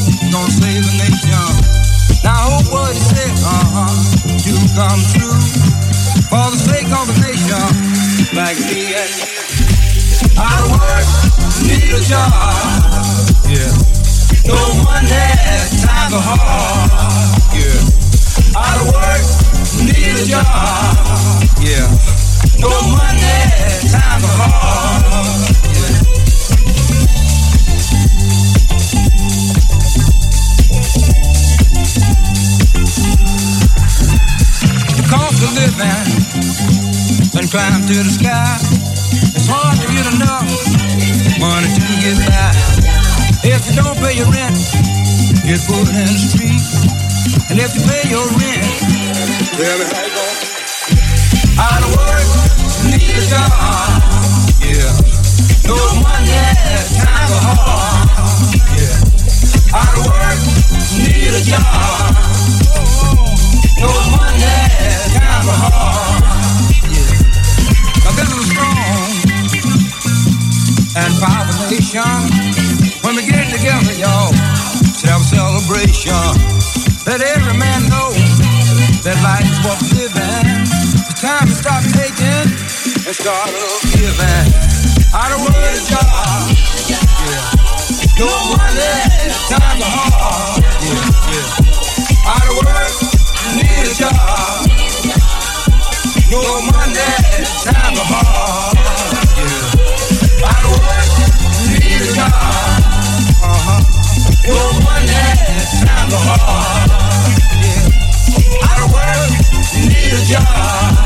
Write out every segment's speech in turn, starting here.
gonna save the nation. Now I hope what he said, do come true. For the sake of the nation, like me and you. Out of work, need a job. Yeah. No one has time for hard. Yeah. Out of work, need a job. Yeah. No one has time for hard. Yeah. The cost of living and climb to the sky. It's hard to get enough money to get by. If you don't pay your rent, get put in the street. And if you pay your rent, tell me how you gonna do. Out of work, need a job. Yeah. No one has time for hard. Yeah. Out of work, need a job. No one has time for hard. Yeah. Now this is a strong and powerful nation. When we get together, y'all, should have a celebration. Let every man know that life is worth living. It's time to stop taking and start giving. Out of work, a job. Yeah. No one has time to hard. Yeah, yeah. Out of work, need a job. No one has time to hard. Yeah. Out of work, need a job. No one has time to hard. Yeah. Out of work, need a job.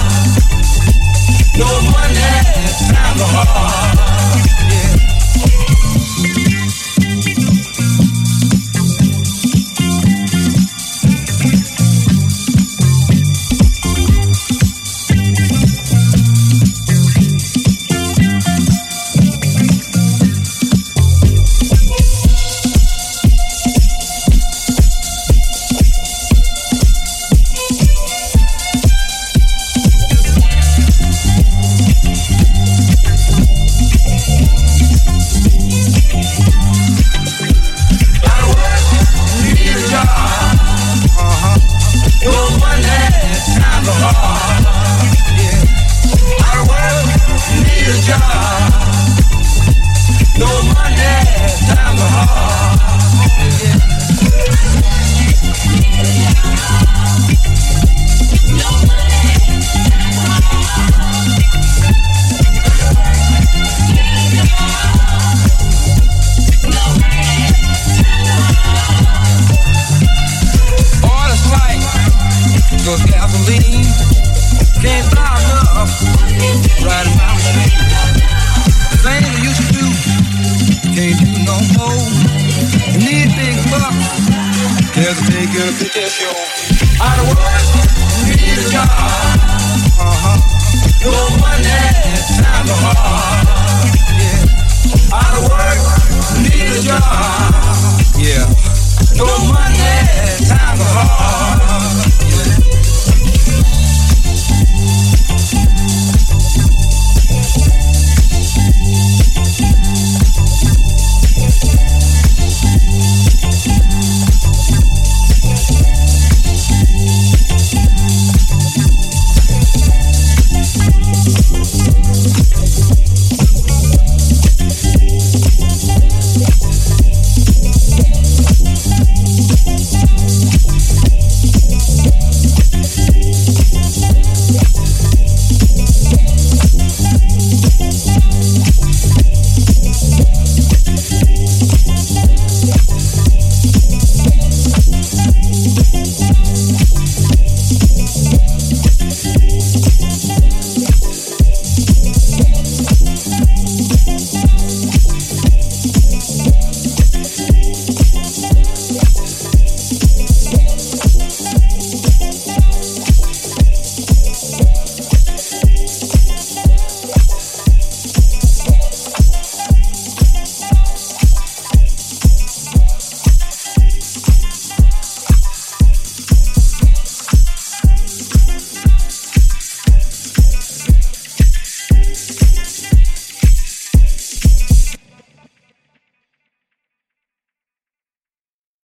No one has time to hard. Yeah. Out of work, need a job.